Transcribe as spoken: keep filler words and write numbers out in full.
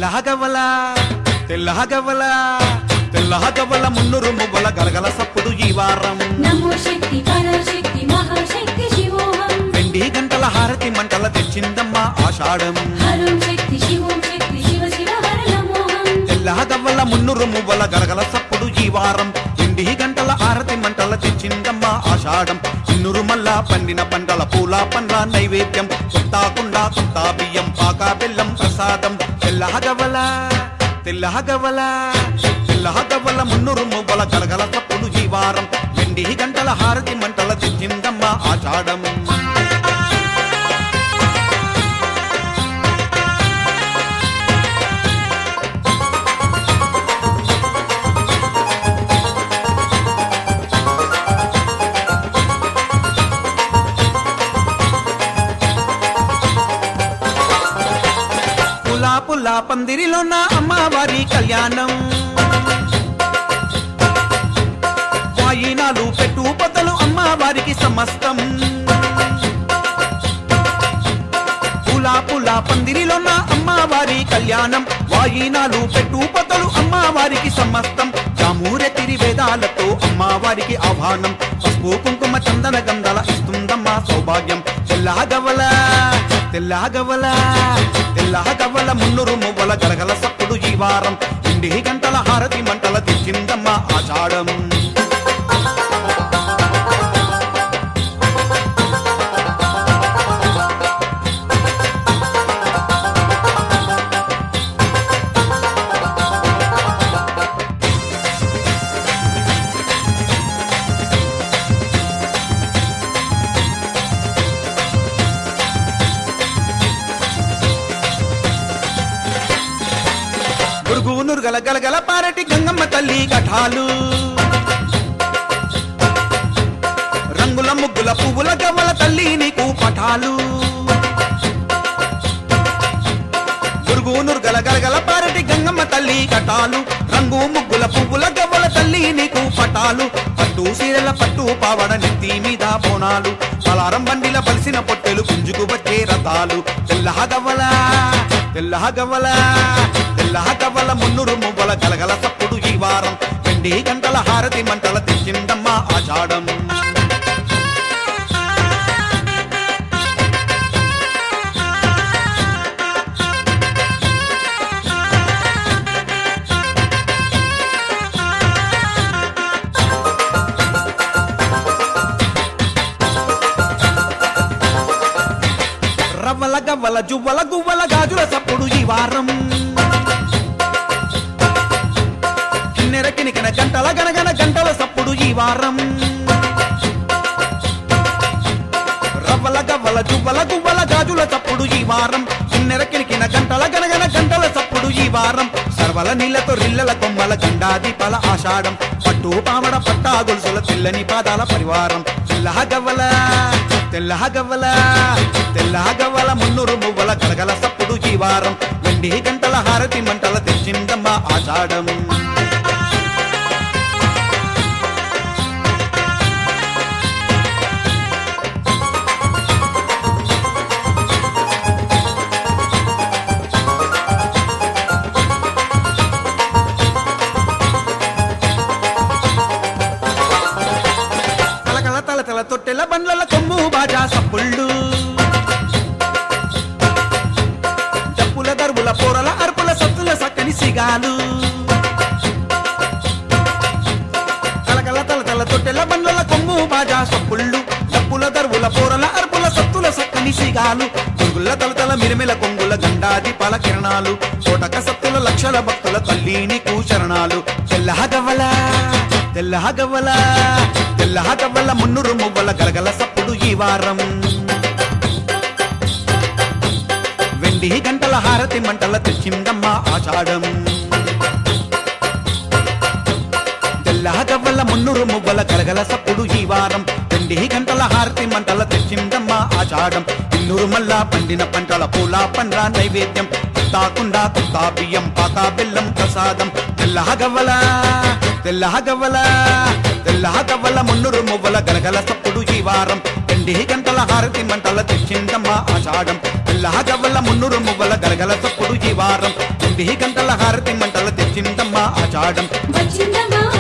తెల్లగవల తెల్లగవల తెల్లగవల మున్నురు మువ్వల గలగల సప్పుడు ఈ వారం నమో శక్తి పరాశక్తి మహాశక్తి శివోహం వెండి గంటల హారతి మంటల తెచ్చిందమ్మ ఆషాఢం హరం శక్తి శివోం శక్తి శివ శివ హర నమోహం తెల్లగవల మున్నురు మువ్వల గలగల సప్పుడు ఈ వారం వెండి గంటల హారతి మంటల తెచ్చిందమ్మ ఆషాఢం ఇన్నురు మల్ల పండిన పంటల పూల పండ్ల నైవేద్యం కొత్తాకుండా కొత్త బియ్యం పాక బెల్లం ప్రసాదం తెల్లగవల తెల్లగవల తెల్లగవల మున్నురు మువ్వల గలగల సప్పుడు ఈ వారం వెండి గంటల హారతి మంటల తెచ్చిందమ్మ ఆషాఢం పులా పులా పందిరిలో నా అమ్మవారి కళ్యాణం వాయినాలు పెట్టు పొదలు అమ్మవారికి సమస్తం పులా పులా పందిరిలో నా అమ్మవారి కళ్యాణం వాయినాలు పెట్టు పొదలు అమ్మవారికి సమస్తం జామూరె తిరి వేదాలతో అమ్మవారికి ఆహ్వానం పసుపు కుంకుమ చందన గంధాల ఇస్తుందమ్మా సౌభాగ్యం తెల్లగవల తెల్లగవల తెల్లగవల మున్నురు మువ్వల గలగల సప్పుడు ఈ వారం ఇండి గంటల హారతి మంటల తెచ్చిందమ్మ ఆషాఢం గురుగునూరు గల గలగల పారటి గంగమ్మ తల్లి కఠాలు రంగుల ముగ్గుల పువ్వుల గవ్వల తల్లి నీకు పఠాలు గురుగునూరు గల గలగల పారటి గంగమ్మ తల్లి కఠాలు రంగు ముగ్గుల పువ్వుల గవ్వల తల్లి నీకు పటాలు పట్టు సీరల పట్టు పావడ నెత్తి మీద బోనాలు పలారం బండిల బలిసిన పొట్టెలు గుంజుకు వచ్చే రథాలు తెల్లగవల తెల్లగవల తెల్లగవల మున్నురు మువ్వల గలగల సప్పుడు ఈ వారం వెండి గంటల హారతి మంటల తెచ్చిందమ్మ ఆషాఢం రవ్వల గవ్వల జువ్వల గువ్వల గాజుల సప్పుడు ఈ వారం కిన్నెర కినికిన గంటల గనగన గంటల సప్పుడు ఈ వారం రవ్వల గవ్వల జువ్వల గువ్వల గాజుల సప్పుడు ఈ వారం కిన్నెర కినికిన గంటల గనగన గంటల సప్పుడు ఈ వారం సర్వల నీళ్లతో రిల్లల కొమ్మల గండాది పల ఆషాఢం పట్టు పామడ పట్టా గొలుసుల తెల్లని పాదాల పరివారం తెల్లగవల తెల్లగవల తెల్లగవల మున్నురు మువ్వల గలగల సప్పుడు ఈ వారం వెండి గంటల హారతి మంటల తెచ్చిందమ్మ ఆషాఢం కలకల తల తల తొట్టెల బండ్ల కొమ్ము బాజా సప్పుళ్ళు డప్పుల దర్వుల పోరల అర్పుల సత్తుల సక్కని సిగాలు కలకల తల తల తొట్టెల బండ్ల కొమ్ము బాజా సప్పుళ్ళు డప్పుల దర్వుల పోరల అర్పుల సత్తుల సక్కని సిగాలు గొంగుల తలతల మిరిమిల కొంగుల గండాది పల కిరణాలు కోటక సత్తుల లక్షల భక్తుల తల్లిని కూచరణాలు తెల్లగవల తెల్లగవల తెల్లగవల మున్నురు మువ్వల గలగల సప్పుడు ఈ వారం వెండి గంటల హారతి మంటల తెచ్చిందమ్మ ఆషాఢం తెల్లగవల మున్నురు మువ్వల గలగల సప్పుడు ఈ వారం వెండి గంటల హారతి మంటల తెచ్చిందమ్మ ఆషాఢం ఇన్నూరు మల్ల పండిన పంటల పూల పండ్ల నైవేద్యం తాకుండా కొత్త బియ్యం పాక బెల్లం ప్రసాదం తెల్లగవల తెల్లగవల తెల్లగవల మున్నురు మువ్వల గలగల సప్పుడు ఈ వారం వెండి గంటల హారతి మంటల తెచ్చిందమ్మ ఆషాఢం తెల్లగవల మున్నురు మువ్వల గలగల సప్పుడు ఈ వారం పిండి గంటల హారతి మంటలు తెచ్చిందమ్మా ఆచాడం వచ్చిందమ్మా